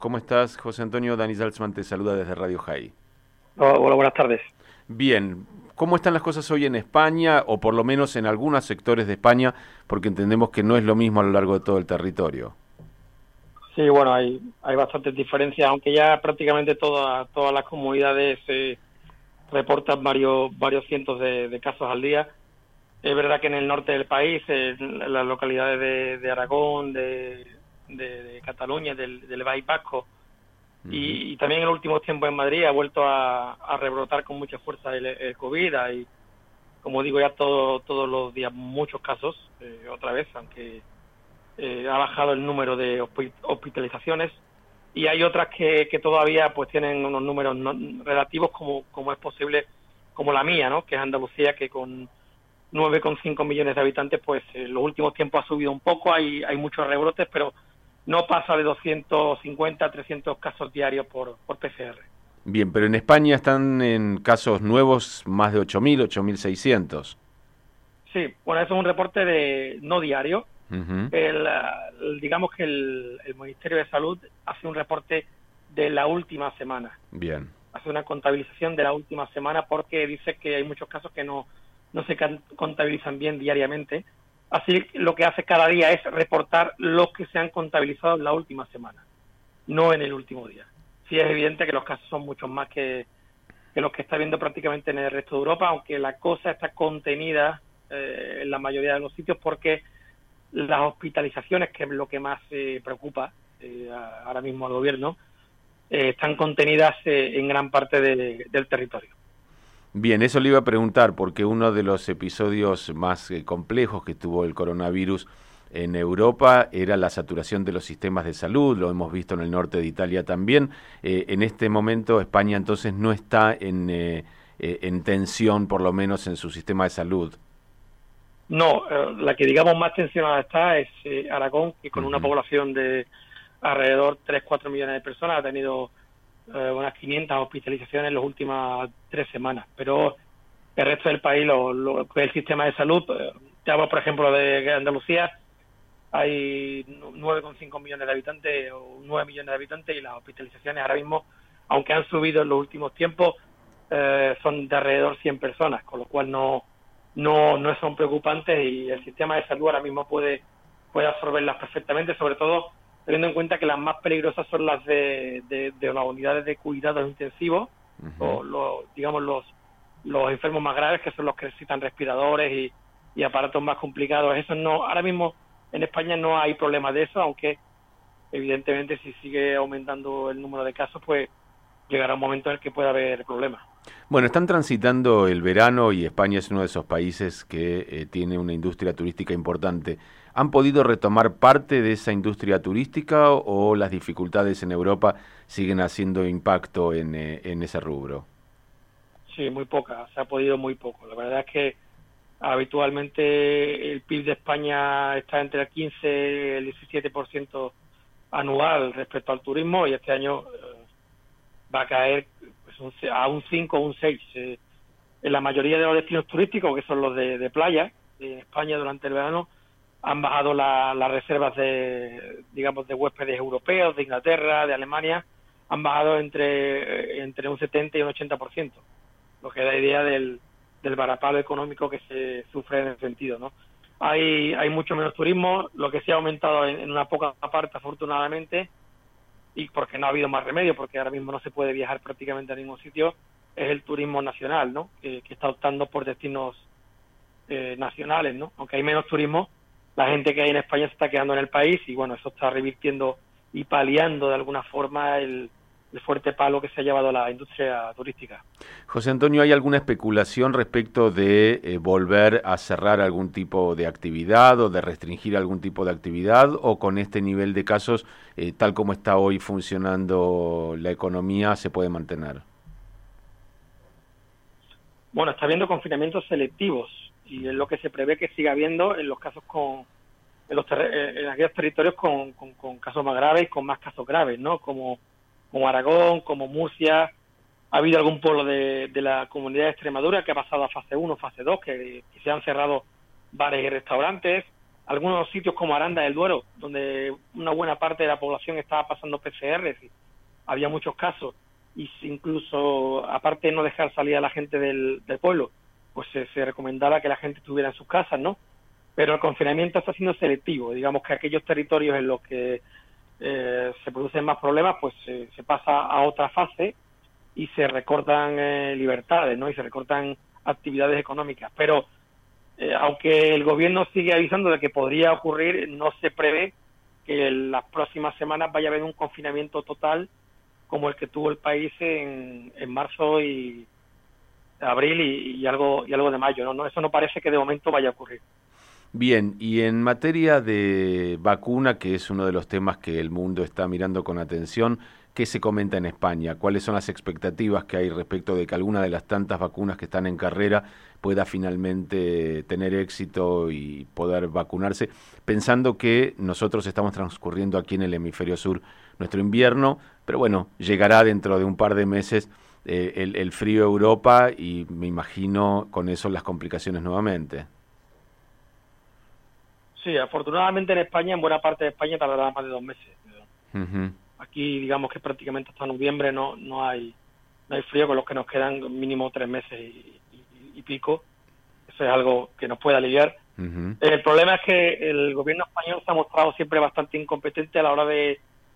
¿Cómo estás, José Antonio? Dani Salzman te saluda desde Radio High. Hola, buenas tardes. Bien, ¿cómo están las cosas hoy en España, o por lo menos en algunos sectores de España, porque entendemos que no es lo mismo a lo largo de todo el territorio? Sí, bueno, hay bastantes diferencias, aunque ya prácticamente todas las comunidades reportan varios cientos de casos al día. Es verdad que en el norte del país, en las localidades de Aragón, de Cataluña, del País Vasco, Ujú. y también en los últimos tiempos en Madrid ha vuelto a rebrotar con mucha fuerza el COVID. Hay, como digo, ya todos los días muchos casos, otra vez, aunque ha bajado el número de hospitalizaciones, y hay otras que todavía pues tienen unos números relativos como es posible, como la mía, ¿no? Que es Andalucía, que con 9,5 millones de habitantes pues en los últimos tiempos ha subido un poco, hay muchos rebrotes, pero no pasa de 250 a 300 casos diarios por PCR. Bien, pero en España están en casos nuevos más de 8.600. Sí, bueno, eso es un reporte no diario. Ujú. Digamos que el Ministerio de Salud hace un reporte de la última semana, Bien. hace una contabilización de la última semana, porque dice que hay muchos casos que no se contabilizan bien diariamente. Así lo que hace cada día es reportar los que se han contabilizado en la última semana, no en el último día. Sí, es evidente que los casos son muchos más que los que está viendo prácticamente en el resto de Europa, aunque la cosa está contenida en la mayoría de los sitios, porque las hospitalizaciones, que es lo que más preocupa ahora mismo al gobierno, están contenidas en gran parte del territorio. Bien, eso le iba a preguntar, porque uno de los episodios más complejos que tuvo el coronavirus en Europa era la saturación de los sistemas de salud, lo hemos visto en el norte de Italia también. En este momento España entonces no está en tensión, por lo menos en su sistema de salud. No, la que digamos más tensionada está es Aragón, que con una Ujú. población de alrededor 3-4 millones de personas ha tenido unas 500 hospitalizaciones en las últimas 3 semanas. Pero el resto del país, que es el sistema de salud, te hablo por ejemplo de Andalucía, hay 9,5 millones de habitantes o 9 millones de habitantes, y las hospitalizaciones ahora mismo, aunque han subido en los últimos tiempos, son de alrededor 100 personas, con lo cual no son preocupantes, y el sistema de salud ahora mismo puede absorberlas perfectamente, sobre todo teniendo en cuenta que las más peligrosas son las de las unidades de cuidados intensivos, Ujú. o digamos los enfermos más graves, que son los que necesitan respiradores y aparatos más complicados. Eso no, ahora mismo en España no hay problema de eso, aunque evidentemente si sigue aumentando el número de casos, pues llegará un momento en el que pueda haber problemas. Bueno, están transitando el verano y España es uno de esos países que tiene una industria turística importante. ¿Han podido retomar parte de esa industria turística o las dificultades en Europa siguen haciendo impacto en ese rubro? Sí, muy poca, se ha podido muy poco. La verdad es que habitualmente el PIB de España está entre el 15 y el 17% anual respecto al turismo, y este año va a caer pues, a un 5 o un 6. En la mayoría de los destinos turísticos, que son los de playa, en España durante el verano, han bajado las reservas digamos, de huéspedes europeos, de Inglaterra, de Alemania, han bajado entre un 70 y un 80%, lo que da idea del varapalo económico que se sufre en ese sentido, ¿no? Hay mucho menos turismo, lo que sí ha aumentado en una poca parte, afortunadamente, y porque no ha habido más remedio, porque ahora mismo no se puede viajar prácticamente a ningún sitio, es el turismo nacional, ¿no? Que está optando por destinos nacionales, ¿no? Aunque hay menos turismo, la gente que hay en España se está quedando en el país, y bueno, eso está revirtiendo y paliando de alguna forma el fuerte palo que se ha llevado la industria turística. José Antonio, ¿hay alguna especulación respecto de volver a cerrar algún tipo de actividad o de restringir algún tipo de actividad, o con este nivel de casos, tal como está hoy funcionando la economía, se puede mantener? Bueno, está habiendo confinamientos selectivos, y es lo que se prevé que siga habiendo en los casos en aquellos territorios con casos más graves y con más casos graves, ¿no? Como Aragón, como Murcia. Ha habido algún pueblo de la comunidad de Extremadura que ha pasado a fase 1, fase 2, que se han cerrado bares y restaurantes. algunos sitios como Aranda del Duero, donde una buena parte de la población estaba pasando PCR, había muchos casos, y incluso, aparte de no dejar salir a la gente del pueblo, pues se recomendaba que la gente estuviera en sus casas, ¿no? Pero el confinamiento está siendo selectivo, digamos que aquellos territorios en los que se producen más problemas, pues se pasa a otra fase y se recortan libertades, ¿no? Y se recortan actividades económicas. Pero aunque el gobierno sigue avisando de que podría ocurrir, no se prevé que en las próximas semanas vaya a haber un confinamiento total como el que tuvo el país en marzo y abril y algo de mayo, ¿no? Eso no parece que de momento vaya a ocurrir. Bien, y en materia de vacuna, que es uno de los temas que el mundo está mirando con atención, ¿qué se comenta en España? ¿Cuáles son las expectativas que hay respecto de que alguna de las tantas vacunas que están en carrera pueda finalmente tener éxito y poder vacunarse? Pensando que nosotros estamos transcurriendo aquí en el hemisferio sur nuestro invierno, pero bueno, llegará dentro de un par de meses el frío a Europa y me imagino con eso las complicaciones nuevamente. Sí, afortunadamente en España, en buena parte de España, tardará más de 2 meses. Ujú. Aquí, digamos que prácticamente hasta noviembre no hay frío, con los que nos quedan mínimo 3 meses y pico. Eso es algo que nos puede aliviar. Ujú. El problema es que el gobierno español se ha mostrado siempre bastante incompetente a la hora de,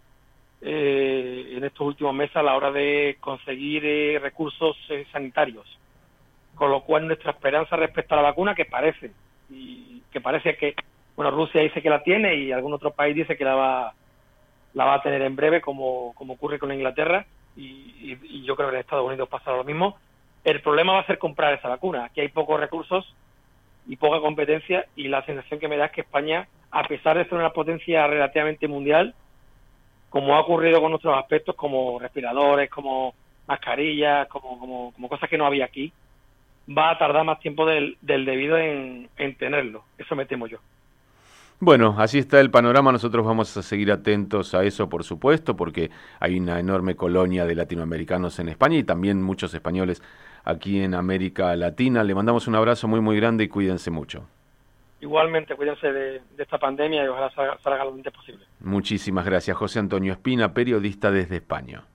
en estos últimos meses, a la hora de conseguir recursos sanitarios. Con lo cual nuestra esperanza respecto a la vacuna, que parece que, bueno, Rusia dice que la tiene y algún otro país dice que la va a tener en breve, como ocurre con Inglaterra, y yo creo que en Estados Unidos pasará lo mismo. El problema va a ser comprar esa vacuna. Aquí hay pocos recursos y poca competencia, y la sensación que me da es que España, a pesar de ser una potencia relativamente mundial, como ha ocurrido con otros aspectos como respiradores, como mascarillas, como cosas que no había aquí, va a tardar más tiempo del debido en tenerlo. Eso me temo yo. Bueno, así está el panorama. Nosotros vamos a seguir atentos a eso, por supuesto, porque hay una enorme colonia de latinoamericanos en España y también muchos españoles aquí en América Latina. Le mandamos un abrazo muy, muy grande y cuídense mucho. Igualmente, cuídense de esta pandemia y ojalá salga lo antes posible. Muchísimas gracias. José Antonio Espina, periodista desde España.